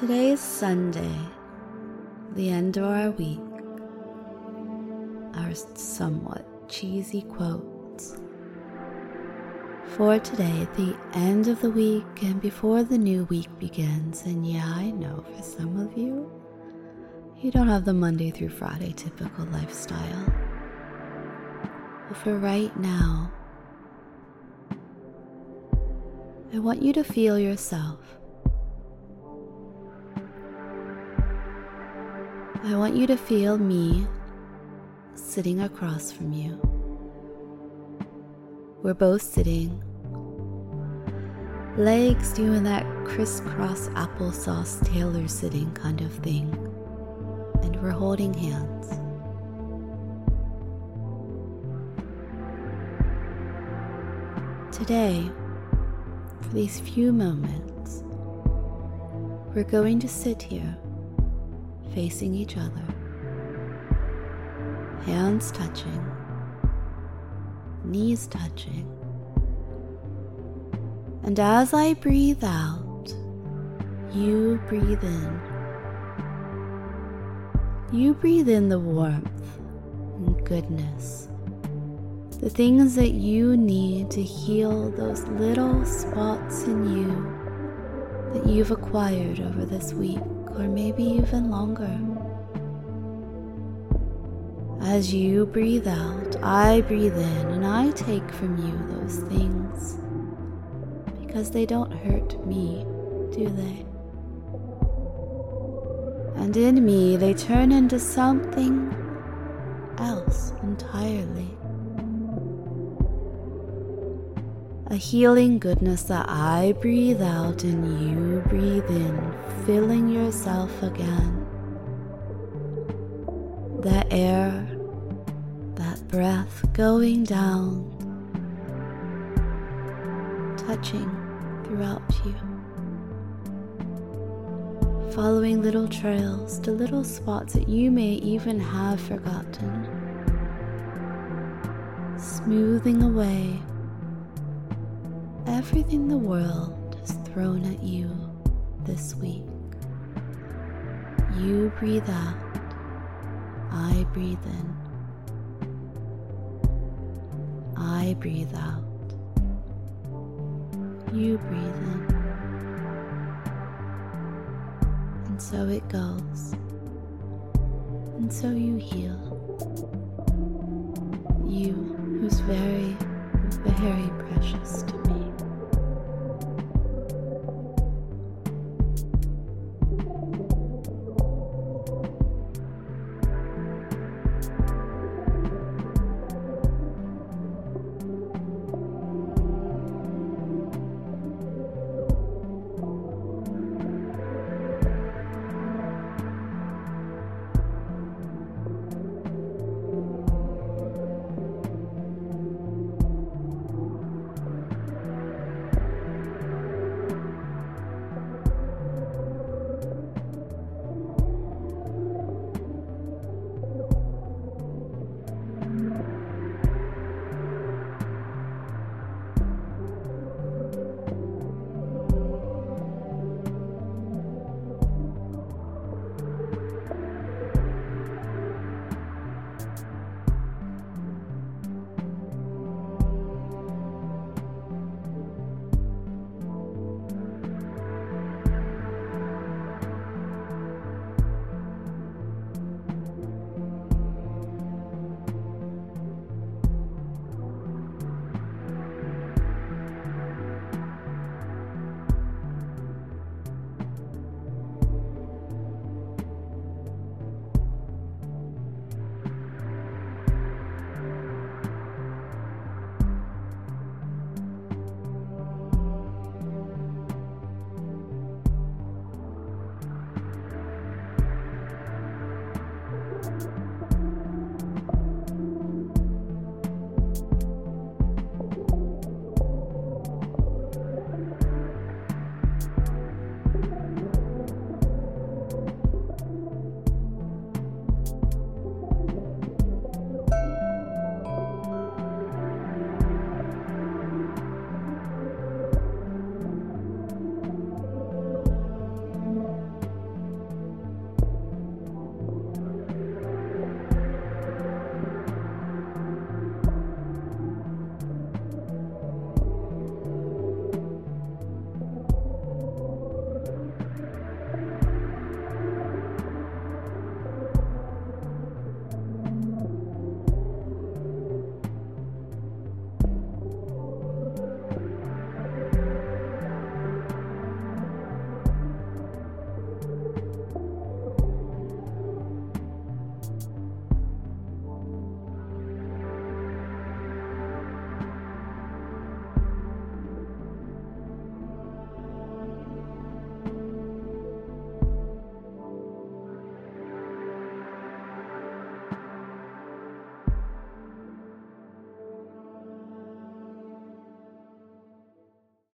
Today is Sunday, the end of our week. Our somewhat cheesy quotes. For today, the end of the week and before the new week begins. And yeah, I know for some of you, you don't have the Monday through Friday typical lifestyle. But for right now, I want you to feel yourself. I want you to feel me sitting across from you. We're both sitting, legs doing that crisscross applesauce tailor sitting kind of thing, and we're holding hands. Today, for these few moments, we're going to sit here facing each other, hands touching, knees touching. And as I breathe out, you breathe in. You breathe in the warmth and goodness, the things that you need to heal those little spots in you that you've acquired over this week, or maybe even longer. As you breathe out, I breathe in, and I take from you those things, because they don't hurt me, do they? And in me, they turn into something else entirely. A healing goodness that I breathe out and you breathe in, filling yourself again. That air, that breath going down, touching throughout you. Following little trails to little spots that you may even have forgotten. Smoothing away everything the world has thrown at you this week. You breathe out, I breathe in. I breathe out, you breathe in. And so it goes, and so you heal. You, who's very, very precious to me.